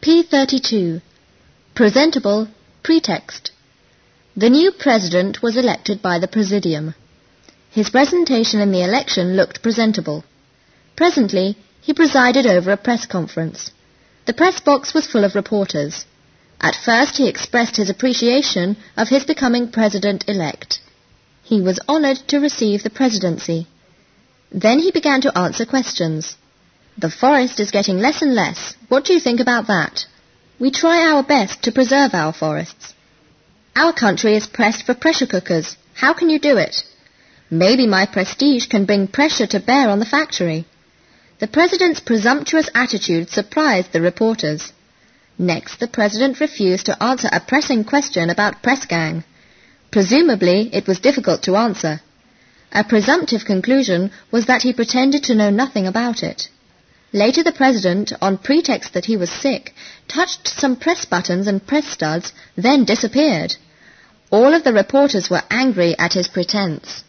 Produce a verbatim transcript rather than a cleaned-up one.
P thirty-two. Presentable Pretext. The new president was elected by the Presidium. His presentation in the election looked presentable. Presently, he presided over a press conference. The press box was full of reporters. At first he expressed his appreciation of his becoming president-elect. He was honoured to receive the presidency. Then he began to answer questions. The forest is getting less and less. What do you think about that? We try our best to preserve our forests. Our country is pressed for pressure cookers. How can you do it? Maybe my prestige can bring pressure to bear on the factory. The president's presumptuous attitude surprised the reporters. Next, the president refused to answer a pressing question about press gang. Presumably, it was difficult to answer. A presumptive conclusion was that he pretended to know nothing about it. Later the president, on pretext that he was sick, touched some press buttons and press studs, then disappeared. All of the reporters were angry at his pretense.